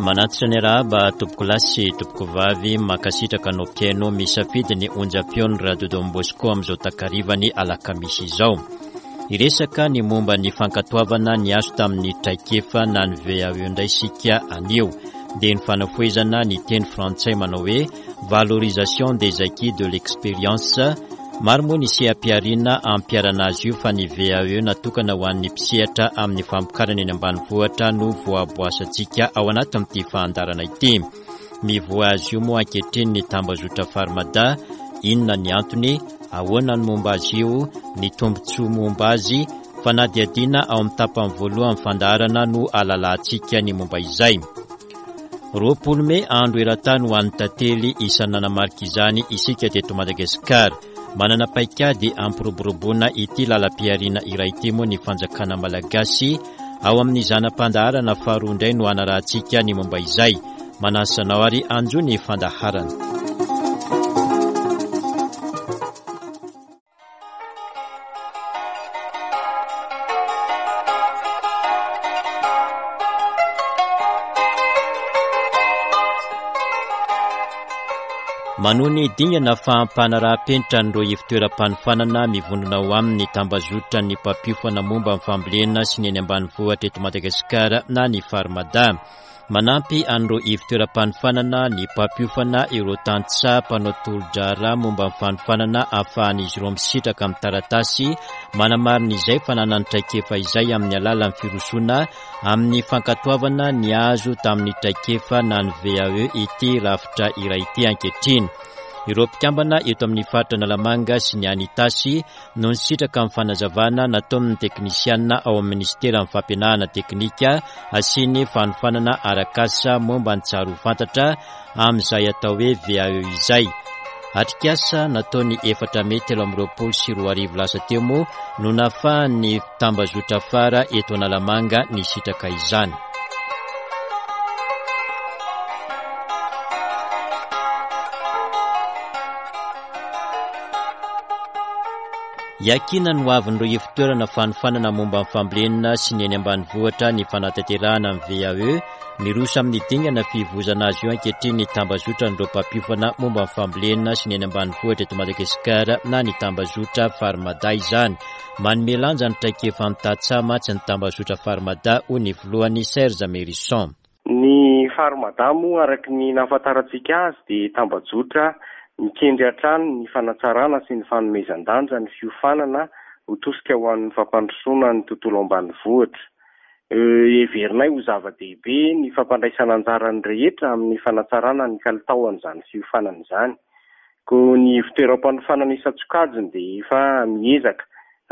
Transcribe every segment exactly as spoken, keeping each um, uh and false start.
Manatitra ny rahaba topoko lasy topoko vavy makasitraka no piano misafidy ny onjam-piony Radio Don Bosco amin'izao takarivany alakamisy izao. Iresaka ny momba ny fankatoavana ny azo tamin'ny traikefa na ny V A E indray sika anio dia ny fanafoezana ny teny frantsay manao hoe valorisation des acquis de l'expérience. Maro moa ny seha-piarina ampiarana azy io fa ny V A E natokana ho an'ny mpisehatra amin'ny famokarana eny ambanivohitra no voaboasantsika ao anatin'ity fahandarana ity. Mivoa azy io moa ankehitriny ny tambazotra Farmada, inona ny antony, ahoana ny momba azy io, ny tombontsoa momba azy, fa na dia adina ao amin'ny tapany voalohany fandaharana no alalantsika ny momba izay. Roapolo Mey andro eran-tany ho an'ny tantely isan'anamarika izany isika teto Madagasikara. Manana paikady ampiroboroboana ity lalam-piarina iray ity moa ny fanjakana malagasy ao amin'ny zanam-pandaharana faharoa indray no anarahantsika ny momba izay. Manasanao ary anjo ny fandaharana. Manoni dingana fahampana raha-penitra nireo ifitoeram-panofanana mivondrona ho amin'ny tambazotra ny mpapiofana momba amin'ny fambolena sy ny eny ambanivohitra eto Madagasikara na ny Farmada. Manampy an'ireo ifitoeram-panofanana ny mpapiofana ireo tantsa mpanao tolo-draharaha momba amin'ny fanofanana ahafahan'izy ireo misitraka amin'ny taratasy manamarina izay fananany traikefa izay amin'ny alalan'ny firosona amin'ny fankatoavana ny azo tamin'ny traikefa na ny V A E ity rafitra iray ity ankehitriny. Ireo mpikambana eto amin'ny faritra Analamanga sy ny Anitasy no nisitraka amin'ny fanazavana natao amin'ny teknisianina ao amin'ny ministera amin'ny fampianarana teknika sy ny fanofanana arakasa momba ny tsara ho fantatra amin'izay atao hoe V A E izay. Atrikasa nataony efatra Mey telo amby roapolo sy roa arivo lasa teo moa no nahafahan'ny tambazotra afara eto Analamanga nisitraka izany. Yakina no avin'ireo ifitoerana fanofanana momba amin'ny fambolena sy ny eny ambanivohitra ny fanatanterahana amin'ny V A E mirosa amin'ny dingana fivozana azy io ankehitriny ny tambazotra n'ireo mpapiofana momba amin'ny fambolena sy ny eny ambanivohitra eto Madagasikara na ny tambazotra Farmada izany. Manome lanja ny traikefa amin'ny tantsama tsy ny tambazotra Farmada ho ny voalohany Serge Merisson. Ny Farmada moa araka ny nahafantarantsika azy dia tambazotra mikendry hatrany ny fanatsarana sy ny fanomezan-danja ny fiofanana ho tosika ho an'ny fampandrosoana ny tontolo ambanivohitra. Heverinay ho zava-dehibe ny fampandraisana anjarany rehetra amin'ny fanatsarana ny kalitaon'izany fiofanana izany. Koa ny fitoeram-panofanana isan-tsokajiny dia efa miezaka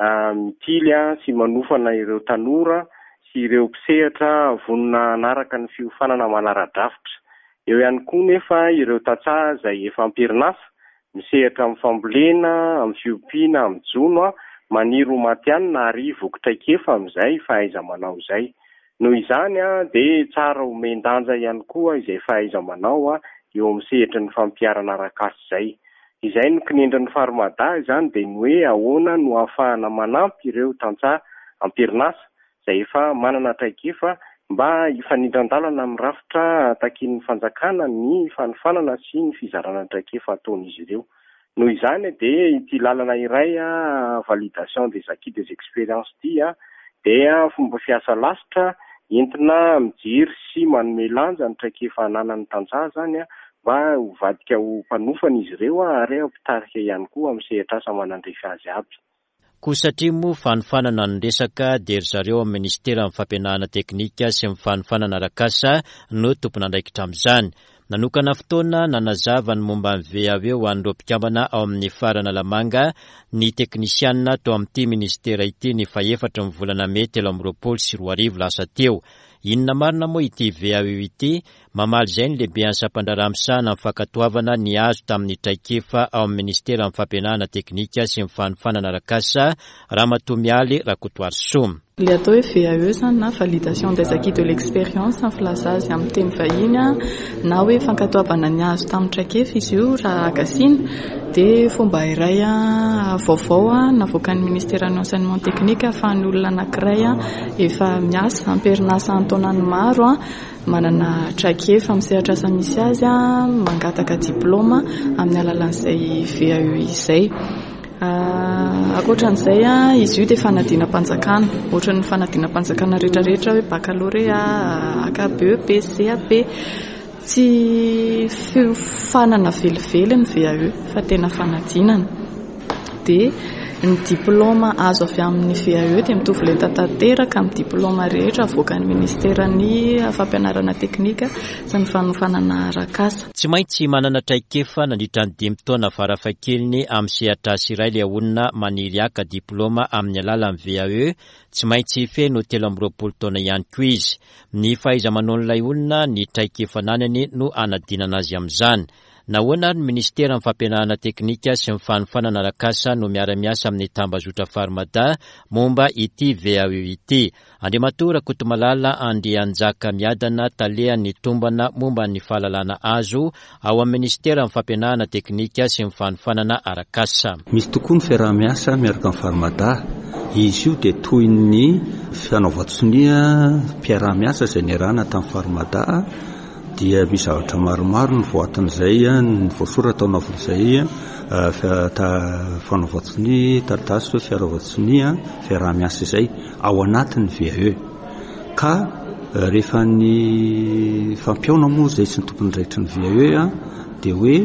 mitily sy manofana ireo tanora sy ireo mpisehatra vonona anaraka ny fiofanana manara-drafitra. Eo ihany koa nefa ireo tantsaha izay efa amperinasa misehatra amin'ny fambolena, amin'ny fiompiana, amin'ny jono maniry ho maty ihany na ary voki-traikefa amin'izay fahaiza-manao izay. Noho izany dia tsara homen-danja ihany koa izay fahaiza-manao eo amin'ny sehatra ny fampiarana arakasa izay. Izay no kinendry ny Farmada izany dia ny hoe ahoana no ahafahana manampy ireo tantsaha amperinasa izay efa manana traikefa mba hifanindran-dalana amin'ny rafitra takian'ny fanjakana ny fanofanana sy ny fizarana traikefa ataon'izy ireo. Noho izany dia ity lalana iray validation des acquis des expériences ity dia fomba fiasa lasitra entina mijery sy manome lanja ny traikefa ananan'ny tantsaha zany mba ho vadika ho mpanofana izy ireo ary ampitarika ihany koa amin'ny sehatra asa manandrefy azy aby. Koa satria moa fanofanana ny resaka dia ry zareo amin'ny ministera amin'ny fampianarana teknika sy amin'ny fanofanana arakasa no tompona andraikitra amin'izany. Nanokana fotoana nanazava ny momba ny V A E ho an'ireo mpikambana ao amin'ny farana Lamanga ny teknisianina tao amin'ity ministera ity ny faefatra ny volana Mey telo amby roapolo sy roa arivo lasa teo. Inona marina moa ity V A E ity mamaly izay ny lehibean'ny sampandraramisana amin'ny fankatoavana ny azo tamin'ny traikefa ao amin'ny ministera amin'ny fampianarana teknika sy ny fanofanana arakasa Ramatoa Mialy Rakotoary Soa. Le atao hoe V A E zany na validation des acquis de l'expérience ny filaza azy amin'ny teny vahiny na hoe fankatoavana ny azo tamin'ny traikefa izy io raha gasina dia fomba iray vaovao navoakan'ny ministèran'ny enseignement technique ahafahan'ny olona anankiray efa miasa amperinasa antaonany maro manana traikefa amin'ny sehatra asa misy azy mangataka diplôma amin'ny alalan'izay V A E izay. Akoatran'izay izy io dia fanadinam-panjakana ohatran'ny fanadinam-panjakana rehetrarehetra hoe baccalauréat, A K B E P, C A P tsy fanana velively ny V A E fa tena fanadinana dia ny diplôma azo avy amin'ny V A E dia mitovy lenta tanteraka amin'ny diplôma rehetra avoakan'ny ministèran'ny fampianarana teknika sy ny fanofanana arak'asa. Tsy maintsy manana traikefa nandritra ny dimy taona farafahakeliny amin'ny sehatra asa iray ilay olona maniry haka diplôma amin'ny alalan'ny V A E, tsy maintsy feno telo amby roapolo taona ihany koa izy. Ny fahaiza-manaon'ilay olona ny traikefananany no anadinana azy amin'izany. Nahoana ny ministera ny fampianarana teknika sy ny fanofanana arak'asa no miara-miasa amin'ny tambazotra Farmada momba ity V A E ity. Andriamatoa Rakotomalala Andrianjaka miadana talehan'ny tombana momba ny fahalalana azo ao amin'ny ministera ny fampianarana teknika sy ny fanofanana arak'asa. Misy tokoa ny fiaraha-miasa miaraka amin'ny Farmada. Izy io dia toy ny fanaovan-tsonia mpiara-miasa izay niarahana tamin'ny Farmada. Dia misy zavatra maromaro ny voatin'izay ny voasoratra ao anavin'izay fanaovan-tsonia taratasy hoe fiarovan-tsonia fiaraha-miasa izay ao anatin'ny V A E ka rehefa ny fampiaona moa izay sy ny tompony raitry ny V A E dia hoe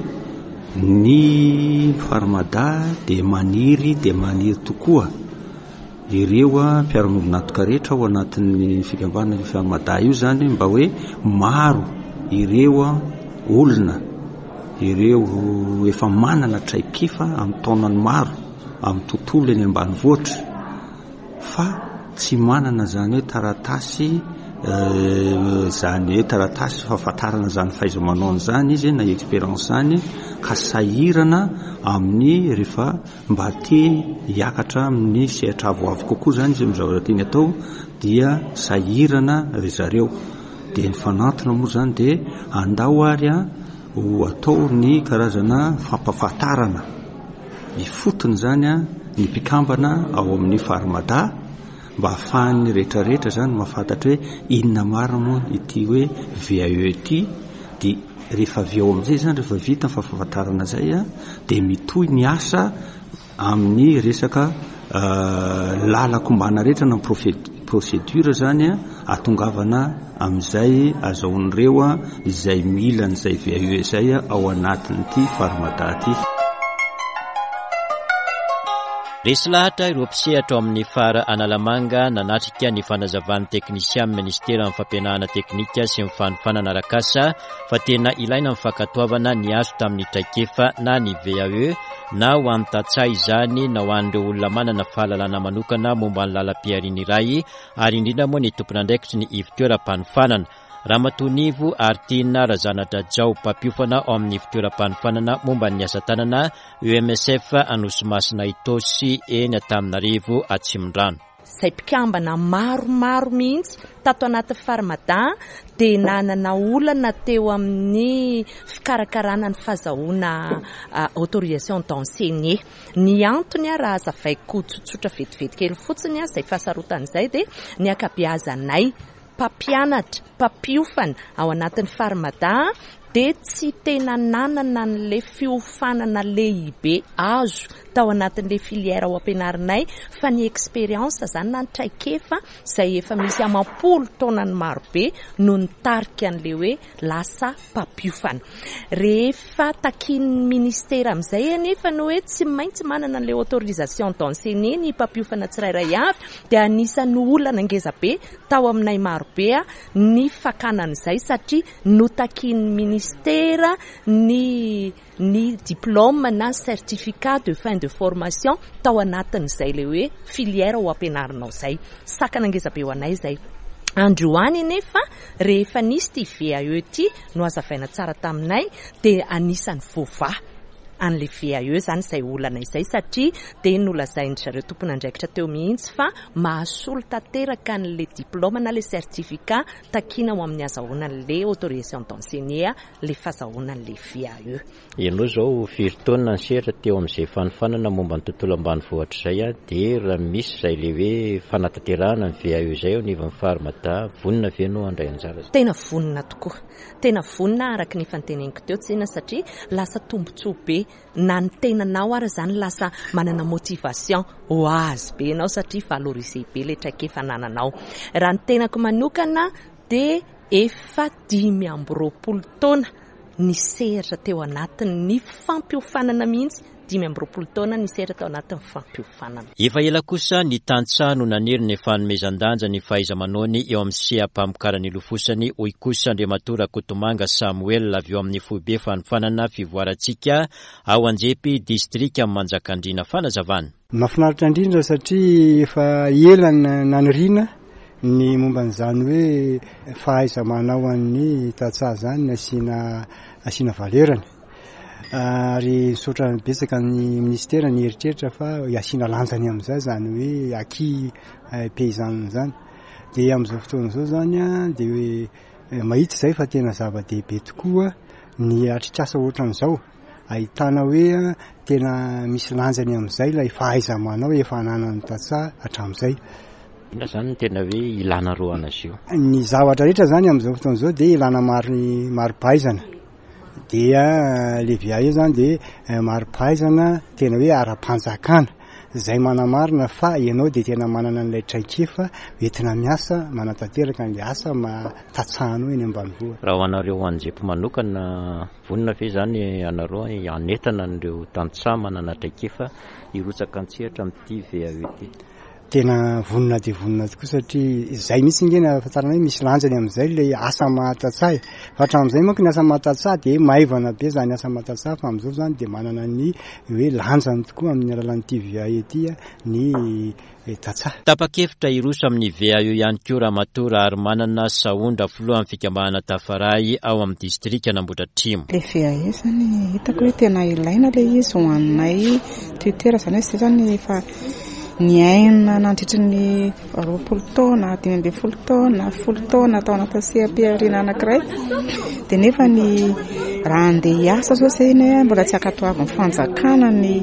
ny Farmada dia maniry dia maniry tokoa ireo mpiara-miombinatoka rehetra ao anatin'ny fikambanana ny Farmada io zany mba hoe maro ireo olona ireo efa manana traikefa amin'ny taonany maro amin'ny tontolo eny ambanivohitra fa tsy manana zany hoe taratasy zany hoe taratasy fahafantarana zany fahaiza-manaony zany izy na expérience zany ka sahirana amin'ny rehefa mba te hiakatra amin'ny sehatra avoavo kokoa zany izy amin'ny zavatra tiany atao dia sahirana ry zareo. Dia ny fanantona moa zany dia andao ary ho atao ny karazana fampafantarana ny fotony zany ny mpikambana ao amin'ny Farmada mba ahafahan'ny rehetrarehetra zany mahafantatra hoe inona marina moa ity hoe V A E ity. Dia rehefa avy ao amin'izay zany rehefa vita ny fampafantarana zay dia mitohy ny asa amin'ny resaka lalakombana rehetra na procédure zany atongavana amin'izay azahoan'ireo izay mila n'izay V A E izay ao anatin'ity Farmada ity. Resy lahatra ireo mpisehatra amin'ny fara Analamanga nanatrika ny fanazavan'ny teknisian amin'ny ministera ny fampianarana teknika sy ny fanofanana arak'asa fa tena ilaina ny fankatoavana ny azo tamin'ny traikefa na ny V A E na ho amin'ny tatsay izany na ho an'ireo olona manana fahalalana manokana momba ny lalam-piariana iray ary indrindra moa ny tompon'andraikitry ny ivon-toeram-panofanana. Ramatonivo Artina Razanadrajao mpapiofana ao amin'ny fitoeram-panofanana momba ny asa tanana U M S F Anosimasina Itosy eny Antananarivo Atsimondrano. Izay mpikambana maromaro mihitsy tato anaty Farmada dia nanana olana teo amin'ny fikarakarana ny fahazahoana autorisation d'enseigner. Ny antony raha azavaiko tsotsotra vetivety kely fotsiny izay fahasarotan'izay dia ny ankabeazanay mpampianatra, mpampiofana ao anatin'ny Farmada dia tsy tena nanana n'ilay fiofanana lehibe azo tao anatin'ilay filière ao ampianarinay fa ny expérience zany na ny traikefa izay efa misy amam-polo taona ny marobe no nitarika an'ilay hoe lasa mpampiofana. Rehefa takin'ny ministera amin'izay anefa no hoe tsy maintsy manana an'ilay autorisation d'enseigner ny mpampiofana tsirairay avy dia anisan'ny olana ngezabe tao aminay marobe ny fakanan'izay satria no takin'ny ministera ny ny diplôme na certificat de fin de formation tao anatin'izay le hoe filière ho ampianarinao izay sakana ngezabe ho anay izay. Androany anefa rehefa nisy ty V A E ty no azavaina tsara taminay dia anisan'ny voava an'le V A E zany izay olana izay satria dia nolazainy zareo tompon'andraikitra teo mihitsy fa mahasolo tanteraka an'le diplôma na le certificat takina ao amin'ny azahoana an'le autorisation d'enseigner le fahazahoana an'le V A E. Ianao zao firy taona ny sehatra teo amin'izay fanofanana momba ny tontolo ambanivohitra izay a dia raha misy izay le hoe fanatanterahana ny V A E izay ao ny Farmata vonina ve no andray anjara? Tena vonina tokoa. Tena vonina araka ny fanteneniko teo tsena satria lasa tombontsoa be na ny tenanao ary zany lasa manana motivation ho azy be ianao satria valoriser be le traikefa nananao. Raha ny tenako manokana dia efa dimy amby roapolo taona ny sehatra teo anatin'ny fampiofanana mihitsy dimy amby roapolo taona ny sehatra teo anatin'ny fampiofanana. Efa ela kosa ny tantsaha no naniry ny fanomezan-danja ny fahaiza-manony eo amin'ny seha-mpamokarany lofosany hoy kosa Andriamatora Kotomanga Samuel avy eo amin'ny foibe fanofanana fivoarantsika ao Anjepy distrika Manjakandriana. Fanazavana. Mahafinaritra indrindra satria efa ela naniriana ny momban'izany hoe fahaiza-manao an'ny tantsaha zany asiana asiana valerany. Ary misaotra betsaka ny ministera ny eritreritra fa asiana lanjany amin'izay zany hoe acquis paysan zany. Dia amin'izao fotoana izao zany a dia hoe mahitsy izay fa tena zava-dehibe tokoa ny atrikasa ohatran'izao. Ahitana hoe tena misy lanjany amin'izay ilay fahaiza-manao efa ananan'ny tantsaha hatramin'izay. Ina zany tena hoe ilana roana azy io. Ny zavatra rehetra zany amin'izao fotoana izao dia ilana maro maro-pahaizana. Dia le V A E zany dia maro-pahaizana tena hoe ara-panjakana izay manamarina fa ianao dia tena manana an'ilay traikefa entina miasa manatanteraka an'ilay asa matatsahanao eny ambanivohitra. Raha ho anareo Anjepy manokana vonina ve zany anareo anetana an'ireo tantsaha manana traikefa hirotsaka antsehatra amin'ity V A E ity? Tena vonina dia vonina tokoa satria izay mihitsy ingena ahafantarana hoe misy lanjany amin'izay ilay asa mahatantsaha. Fa hatramin'izay manko ny asa mahatantsaha dia maivana be zany asa mahatantsaha fa amin'izao zany dia manana ny hoe lanjany tokoa amin'ny alalan'ity V A E ity ny tantsaha. Tapa-kevitra hiroso amin'ny V A E ihany koa Ramatoa ary manana Saondra filohan'ny fikambanana Tafaray ao amin'ny distrika Anambohidratrimo. Le V A E zany hitako hoe tena ilaina le izy ho annay tutera zany hoe zany efa ny aina nandritra ny roapolo taona dimy ambin'ny folo taona folo taona atao anaty seha-piariana anankiray dia nefa ny raha andeha hiasa zao zany mbola tsy akatoavy ny fanjakana ny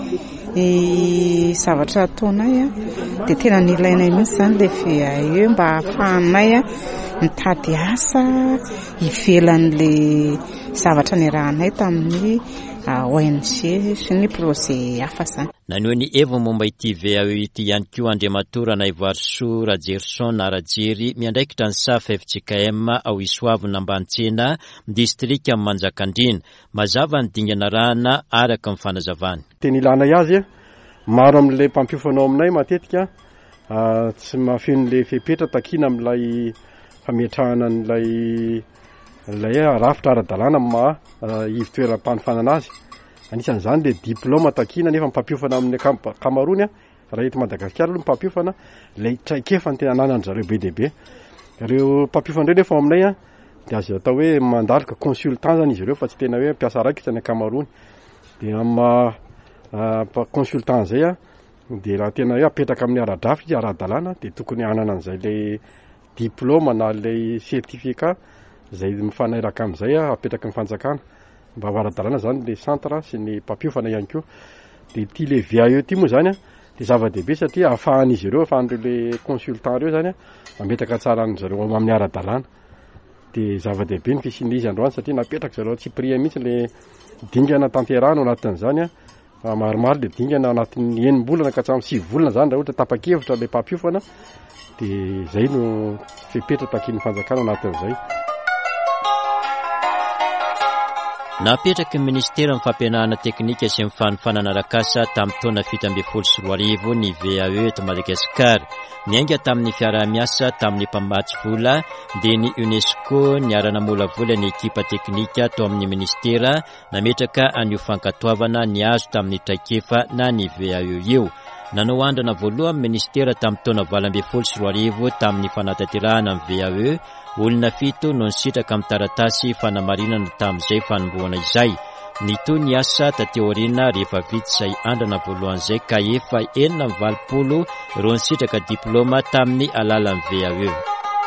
zavatra ataonay a dia tena ny ilainay mihitsy zany le V A E mba ahafahanay mitady asa ivelan'le zavatra nirahanay tamin'ny O N G sy ny projet hafa zany. Naneho ny heviny momba ity V A E ity ihany koa Andriamatora Naivoarisoa Rajerson Arajery miandraikitra ny S A F F J K M ao Isoavina Ambanitsena distrika Manjakandriana. Mazava ny dingana rahana araka ny fanazavany. Teny ilana azy maro amin'ilay mpampiofanao aminay matetika tsy mahafeno le fepetra takina amin'ilay fametrahana n'ilay ilay rafitra ara-dalàna ma ivitoeram-panofanana azy. Anisan'izany le diplôma takina nefa mpampiofana amin'ny Kamarony raha eto Madagasikara aloha mpampiofana ilay traikefa ny tena ananany zareo be dehibe. Ireo mpampiofana ireo nefa aminay dia azo atao hoe mandaloka consultant zany izy ireo fa tsy tena hoe mpiasa raikitra ny Kamarony. Dia amin'ny consultant zay dia raha tena hoe apetraka amin'ny ara-drafitra ara-dalàna dia tokony anana an'izay ilay diplôma na ilay certificat izay mifanaraka amin'izay apetraka ny fanjakana mba ho ara-dalàna zany le centre sy ny mpampiofana ihany koa. Dia ity le V A E ity moa zany dia zava-dehibe satria ahafahan'izy ireo ahafahan'ireo le consultant ireo zany mametraka tsara an'izareo amin'ny ara-dalàna. Dia zava-dehibe ny fisian'izy androany satria napetraka zareo tsy pria mihitsy le dingana tanterahana anatin'izany fa maromaro le dingana anatin'ny enim-bolana ka hatramin'ny sivy volana zany raha ohatra tapa-kevitra le mpampiofana dia izay no fepetra takin'ny fanjakana anatin'izay. Napetraky ny ministera ny fampianarana teknika sy ny fanofanana arak'asa tamin'ny taona fito ambin'ny folo sy roa arivo ny V A E eto Madagasikara. Niainga tamin'ny fiaraha-miasa tamin'ny mpamatsy vola dia ny UNESCO niara-namolavola ny ekipa teknika tao amin'ny ministera nametraka an'io fankatoavana ny azo tamin'ny traikefa na ny V A E io. Nanao andrana voalohany ministera tamin'ny taona valo ambin'ny folo sy roa arivo tamin'ny fanatanterahana ny V A E. Olona fito no nisitraka amin'ny taratasy fanamarinana tamin'izay fanombohana izay. Nitoy ny asa tateorina rehefa vita izay andrana voalohan'izay ka efa enina amby valopolo ireo nisitraka diplôma tamin'ny alalan'ny V A E.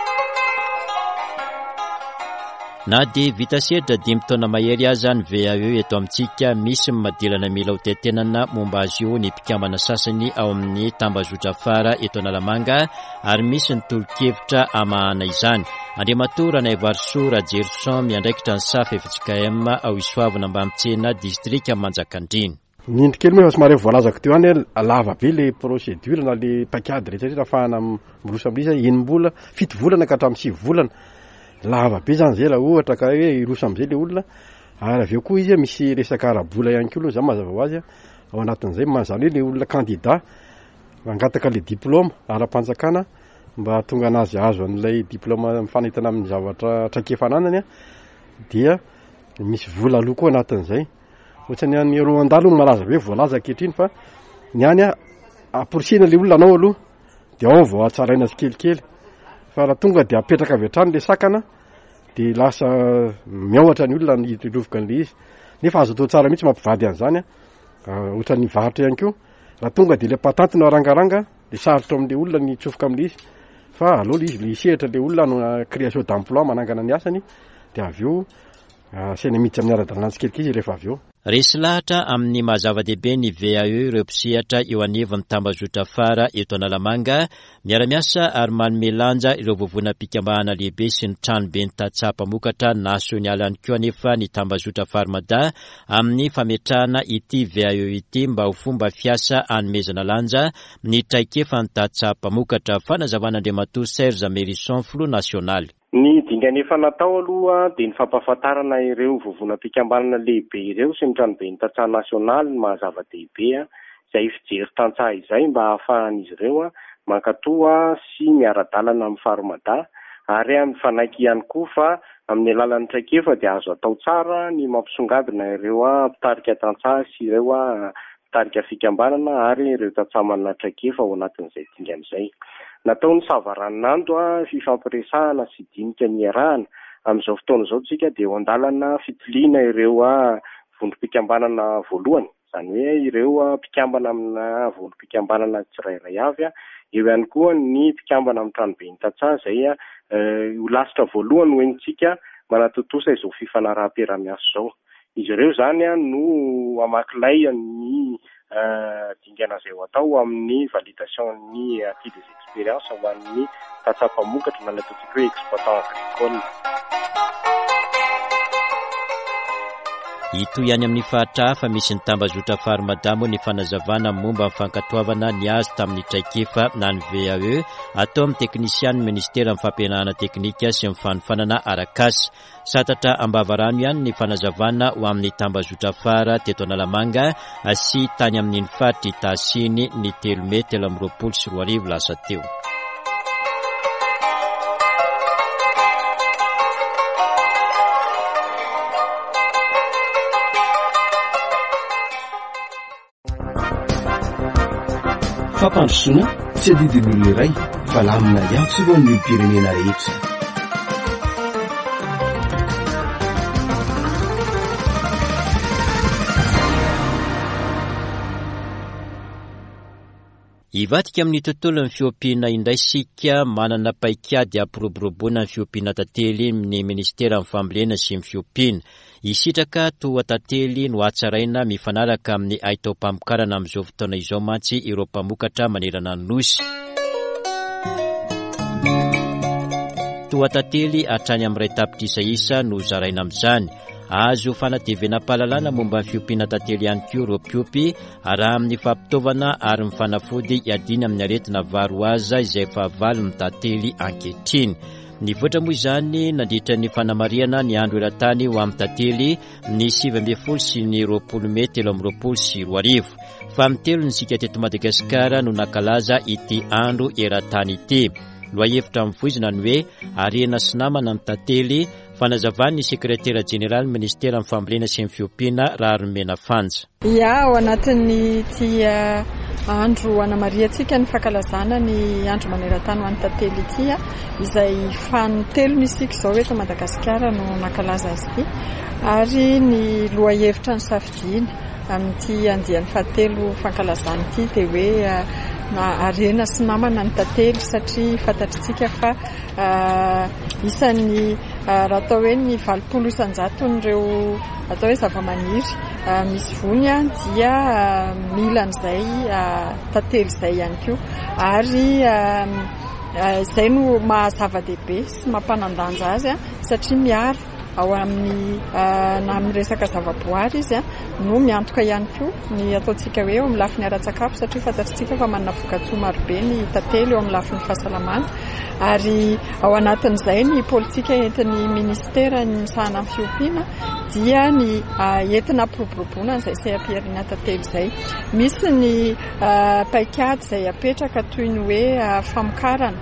Na dia vita sedra dimy taona mahery aza ny V A E eto amintsika, misy madelana mila ho tentenana momba azy io ny mpikambana sasany ao amin'ny tambazotra afara eto Analamanga ary misy ny tolo-kevitra amahana izany. Andriamatoa Ranaivarosoa Rajerson miandraikitra ny safa efatra M ao Isoavana Ambamitsena distrika Manjakandriana. Ny indrikely moa somary voalazako teo any lava be le procédure na le pakady rehetra afahana mirosa am'lisa enim-bola fito volana ka hatramin'ny sivy volana. Lava be zany zay la ohatra ka hoe irosa am'izay le olona ary aveo koa izy misy resaka arabola ihany koa zany mazava ho azy ao anatin'izay mazany hoe le olona candidat mangataka le diplôma ara-panjakana mba tonga anazy azo an'ilay diplôma mifanitana amin'ny zavatra traikefananany dia misy vola aloha koa anatin'izay. Ohatrany any ero andalo malaza be voalaza ankehitriny fa ny any aporisina le olona anao aloha dia ao vao atsaraina azy kelikely. Fa raha tonga dia apetraka avy hatrany le sakana dia lasa miaohatra ny olona ny rovoka an'le izy. Nefa azo atao tsara mihitsy mampivady an'izany ohatra ny varotra ihany koa. Raha tonga dia le patanty no arangaranga dia sarotra amin'le olona ny tsofoka amin'le izy. Fa aleo le izy le isehatra le olona no création d'emploi manangana ny asany dia avy eo saina miditra amin'ny ara-dalàna tsikelikely izy rehefa avy eo. Resy lahatra amin'ny mahazava-dehibe ny V A E ireo mpisehatra eo anivon'ny tambazotra afara eto Analamanga miara-miasa ary manome lanja ireo vovonam-pikambahana lehibe sy ny tranobe ny tatsaha-pamokatra nasionala ihany koa anefa ny tambazotra Farmada amin'ny fametrahana ity V A E ity mba ho fomba fiasa hanomezana lanja ny traikefa ny tatsaha-pamokatra. Fanazavan'Andriamatoa Serge Merisson Flou National. Ny dingana efa natao aloha dia ny fampahafantarana ireo vovonam-pikambanana lehibe ireo sy ny tranobe ny tantsaha nasionaly ny mahazava-dehibe izay fijery tantsaha izay mba hahafahan'izy ireo mankatoa sy miara-dalana amin'ny Farmada ary mifanaiky ihany koa fa amin'ny alalan'ny traikefa dia azo atao tsara ny mampisongadina ireo mpitarika tantsaha sy ireo mpitarika fikambanana ary ireo tantsaha manana traikefa ao anatin'izay dingana izay. Nataony savaran'ando fifampiresahana sy dinika ny iarahana amin'izao fotoana izao tsika dia eo andalana fitiliana ireo vondrom-pikambanana voalohany, izany hoe ireo mpikambana amina vondrom-pikambanana tsirairay avy eo ihany koa ny mpikambana amin'ny tranobe ny tantsaha izay ho lasitra voalohany hoenitsika manatotosa izao fifanaraha-piaramiasa izao. Izy ireo zany no amakilay ny dingana izay ho atao amin'ny validation ny acquis des expériences ho an'ny tatsaha-pamokatra na ataontsika hoe exploitant agricole. Ito ihany amin'ny fahatra hafa misy ny tambazotra Farmada moa ny fanazavana momba ny fankatoavana ny azy tamin'ny traikefa na ny V A E atao amin'ny teknisian'ny ministera amin'ny fampianarana teknika sy amin'ny fanofanana arak'asa. Satatra ambavarano ihany ny fanazavana ho amin'ny tambazotra afara teto Analamanga sy tany amin'ny faritry Tasiny ny telo Mey telo amby roapolo sy roa arivo lasa teo. Fampandrosoana tsy adidin'olona iray fa lamina ihany sy ro ny pirenena rehetra. Ivadika amin'ny tontolon'ny fiompiana indray sika manana paikady ampiroboroboana ny fiompiana tantely ny ministera amin'ny fambolena sy ny fiompiana. Isitraka toa tantely no atsaraina mifanaraka amin'ny aitao-pamokarana amin'izao fotoana izao mantsy ireo mpamokatra manerana ny nosy. Toa tantely hatrany amin'iray tapitrisa isa no zaraina amin'izany. Azo fanatevena-pahalalana momba ny fiompiana tantely ihany koa ireo mpiompy araha amin'ny fampitaovana ary ny fanafody iadina amin'ny aretina varoaza izay efa avaly ny tantely ankehitriny. Ny voatra moa izany nandritra ny fanamariana ny andro eran-tany ho amin'ny tantely ny sivy ambin'ny folo sy ny roapolo Mey telo amby roapolo sy roa arivo. Fa amin'ny telo ny sika teto Madagasikara no nankalaza ity andro eran-tany ity. Loa hevitra amin'ny voizina ny hoe arena sy namana ny tantely Fanazavany sekretera jeneraly ministera amin'ny fambolena sy ny fiompiana Raharomena Fanja. Ia, ao anatin'ny tia andro anamariantsika ny fankalazana ny andro maneran-tany ho an'ny tantely ity, izay fanotelo misika izao eto Madagasikara no nankalaza azy ity, ary ny lohahevitra ny safidiana amin'ity andian'ny fahatelo fankalazana ity dia hoe na arena sy namana ny tantely, satria fantatritsika fa uh, isan'ny uh, raha atao hoe ny valopolo isanjato n'ireo atao hoe zavamaniry uh, misy vony dia uh, mila an'izay uh, tantely izay ihany koa, ary uh, uh, izay no mahazava-dehibe sy mampanandanja azy satria miaro ao amin'ny uh, na amin'ny resaka zavaboary izy no miantoka ihany koa ny ataontsika hoe eo amin'ny lafiny ara-tsakafo, satria fantatritsika fa manana voka-tsoa marobe ny tantely eo amin'ny lafiny fahasalamana. Ary ao anatin'izay ny politika entin'ny ministera ny misahana amin'ny fiompiana dia ny uh, entina piroboroboana izay seha-piariana tantely izay. Misy ny uh, paikady izay apetraka toy ny hoe uh, famokarana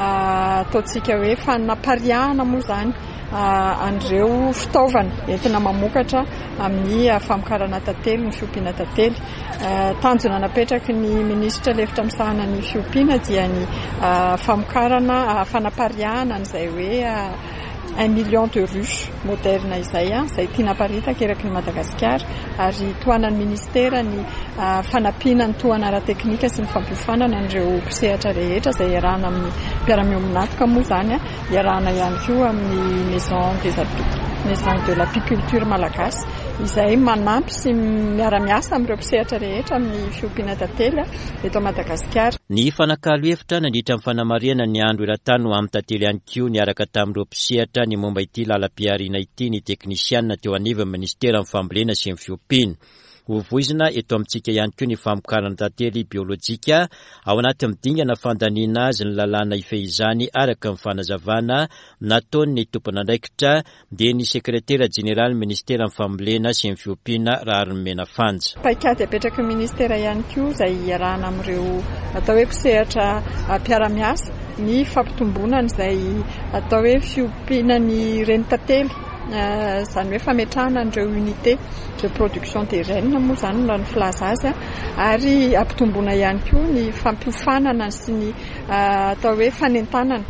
uh, ataontsika hoe fanapariahana moa izany Uh, an'ireo fitaovana entina mamokatra amin'ny uh, famokarana tantely, ny fiompiana tantely. Uh, tanjona napetraky ny ministra lefitra misahana ny fiompiana dia ny uh, famokarana uh, fanapariahana an'izay hoe uh, un million de ruches moderne izay izay tiana paritaka eraky ny Madagasikara, ary toanan'ny ministera ny uh, fanampiana ny toana ara-teknika sy ny fampiofanana an'ireo mpisehatra rehetra izay iarahana amin'ny mpiara-miominatoka moa izany, iarahana ihany koa amin'ny maison des maison de l'apiculture malagasy izay manampy sy miara-miasa amin'ireo mpisehatra rehetra amin'ny fiompiana tantely eto Madagasikara. Ny fanakalo hevitra nandritra amin'ny fanamariana ny andro eran-tany ho amin'ny tantely ihany koa niaraka tamin'ireo mpisehatra ny momba ity lalam-piariana ity ny teknisianina teo anivon'ny ministera amin'ny fambolena sy ny fiompiana. Hovoizina eto amintsika ihany koa ny famokarana tantely biolojika ao anatin'ny dingana fandaniana azy ny lalàna ifehizany araka ny fanazavana nataon'ny tompon'andraikitra dia ny sekretera jeneraly ministera amin'ny fambolena sy ny fiompiana Raharomena Fanja. Paikady apetraky ny ministera ihany koa izay iarahana amin'ireo atao hoe mpisehatra mpiara-miasa ny fampitomboana izay atao hoe fiompiana ny reny tantely. Uh, zany hoe fametrahana an'ireo unité de production des rennes moa zany no filaza azy, ary ampitomboana ihany koa ny fampiofanana sy ny uh, atao hoe fanentanana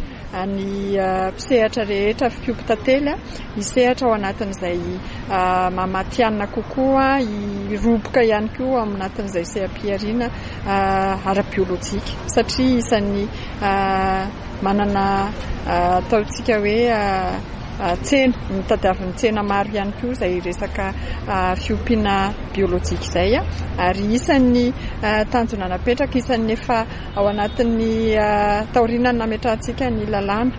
ny uh, mpisehatra rehetra fiompi tantely hisehatra ao anatin'izay uh, mamatianina kokoa iroboka ihany koa ao anatin'izay seha-piariana uh, ara-biolojika, satria isan'ny uh, manana uh, ataontsika hoe uh, Uh, tsena mitadiavin'ny tsena maro ihany koa izay resaka uh, fiompiana biolojika izay, ary isan'ny uh, tanjona napetraka, isan'ny efa ao anatin'ny uh, taoriana nametrahantsika ny lalàna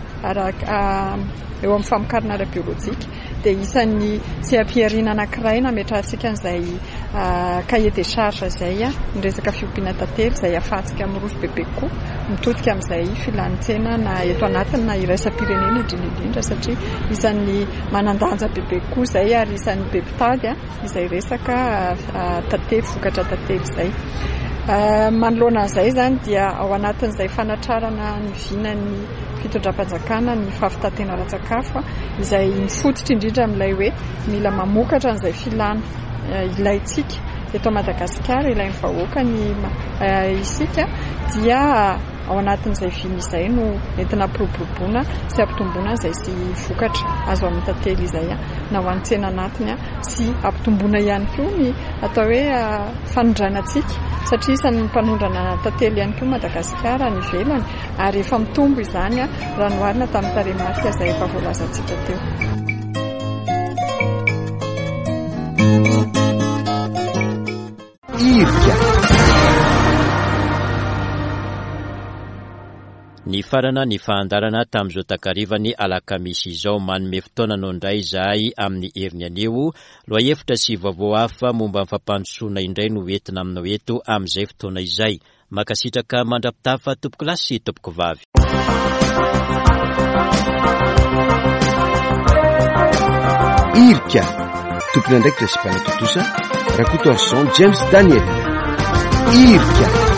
uh, eo amin'ny famokarana ara-biolojika, dia isan'ny seha-piariana anankiray nametrahantsika an'izay uh, cahier des charges izay ny resaka fiompiana tantely izay ahafahantsika amin'ny roso bebe koa mitodika amin'izay filantsena na eto anatiny na iraisam-pirenena indrindraindrindra, satria isan'ny manandanja bebe koa izay, ary isan'ny be mpitady izay resaka uh, tantely, vokatra tantely izay. Uh, manoloana an'izay zany dia ao anatin'izay fanatrarana ny vinan'ny fitondram-panjakana ny fahafitatena ara-tsakafo izay mifototra indrindra amin'ilay hoe mila mamokatra an'izay filana uh, ilaitsika eto Madagasikara, ilain'ny vahoaka ny uh, isika, dia uh, ao anatin'izay viny izay no entina piroboroboana sy ampitomboana izay sy vokatra azo amin'ny tantely izay na ho an'ny tsena anatiny sy ampitomboana ihany koa ny atao hoe uh, fanondranantsika, satria isan'ny mpanondrana tantely ihany koa Madagasikara ny ivelany, ary efa mitombo izany raha noharina tamin'ny tarehimarika izay efa voalazantsika teo. Irka. Ny farana ny fahandarana tamin'izao takarivany alakamisy izao manome fotoana no indray izahay amin'ny heriny anio, lohahevitra sy vaovao hafa momba ny fampandrosoana indray no entina aminao eto amin'izay fotoana izay. Makasitraka mandrapitafa tompoko lahy sy tompoko vavy. Irka, tompony andraikitra sy mpanatotosa, Rakoto Arson, James Daniel. Irka.